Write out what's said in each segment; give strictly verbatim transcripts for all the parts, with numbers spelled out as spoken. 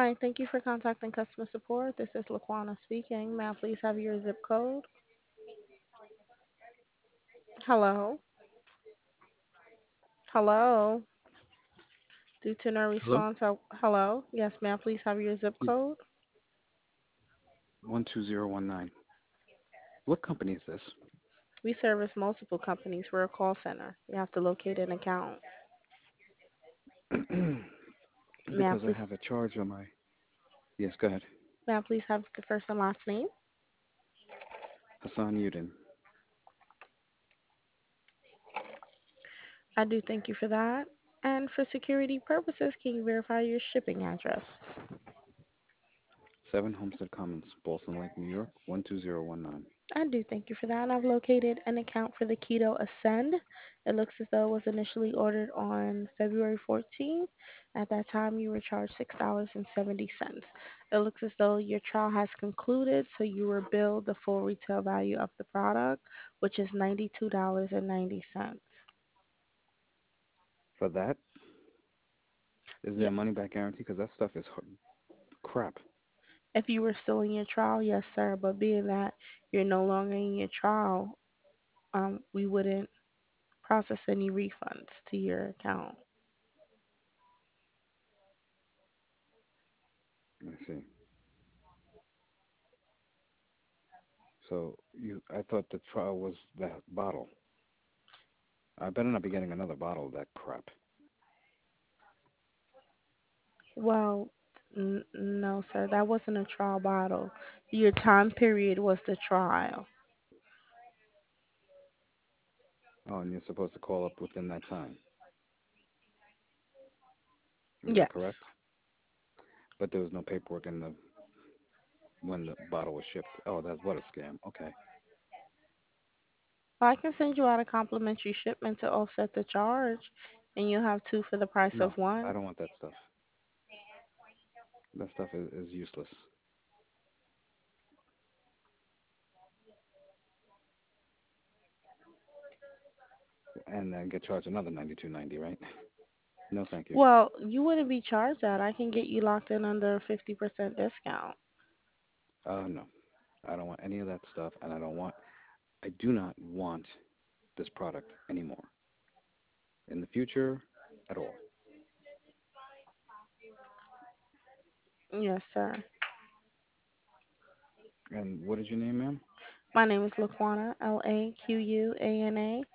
Hi, thank you for contacting customer support. This is Laquana speaking. May I please have your zip code? Hello? Hello? Due to no Hello? response, I, hello? Yes, may I please have your zip Yeah, code? one two zero one nine. What company is this? We service multiple companies. We're a call center. You have to locate an account. May I Because I please, have a charge on my. Yes, go ahead. may I please have the first and last name? Hassan Yudin. I do thank you for that. And for security purposes, can you verify your shipping address? seven Homestead Commons, Bolson Lake, New York, one two zero one nine. I do thank you for that. I've located an account for the Keto Ascend. It looks as though it was initially ordered on February fourteenth. At that time, you were charged six dollars and seventy cents. It looks as though your trial has concluded, so you were billed the full retail value of the product, which is ninety-two dollars and ninety cents. For that, is there Yeah. a money back guarantee? Because that stuff is hard, crap. If you were still in your trial, yes, sir. But being that you're no longer in your trial, um, we wouldn't process any refunds to your account. I see. So you, I thought the trial was that bottle. I better not be getting another bottle of that crap. Well, n- no, sir, that wasn't a trial bottle. Your time period was the trial. Oh, and you're supposed to call up within that time. Is that Yes. correct? But there was no paperwork in the when the bottle was shipped. Oh, that's what a scam. Okay. Well, I can send you out a complimentary shipment to offset the charge, and you'll have two for the price No, of I one. don't want that stuff. That stuff is, is useless. And then get charged another ninety-two ninety, right? No, thank you. Well, you wouldn't be charged that. I can get you locked in under a fifty percent discount. Uh, no, I don't want any of that stuff, and I don't want. I do not want this product anymore in the future at all. Yes, sir. And what is your name, ma'am? My name is Laquana, L A Q U A N A.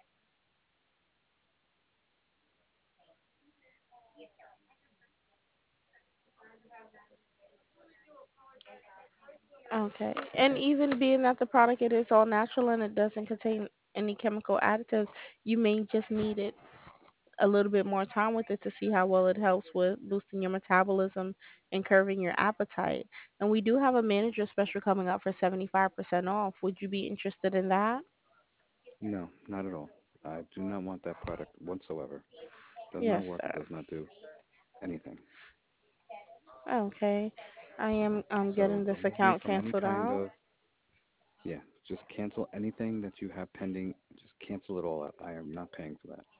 Okay. And Okay. even being that the product it is all natural and it doesn't contain any chemical additives, you may just need it a little bit more time with it to see how well it helps with boosting your metabolism and curbing your appetite. And we do have a manager special coming up for seventy-five percent off. Would you be interested in that? No, not at all. I do not want that product whatsoever. Does not Yes, work. sir. Does not do anything. Okay. I am um So getting this remove me account from any canceled kind out. of. Yeah, just cancel anything that you have pending. Just cancel it all out. I am not paying for that.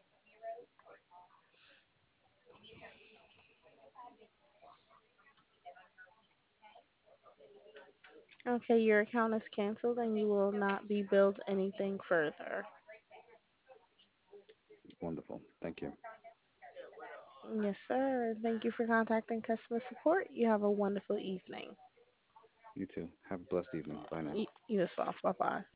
Okay, your account is canceled and you will not be billed anything further. Wonderful. Thank you. Yes, sir. Thank you for contacting customer support. You have a wonderful evening. You too. Have a blessed evening. Bye now. Y- You as well. Bye bye.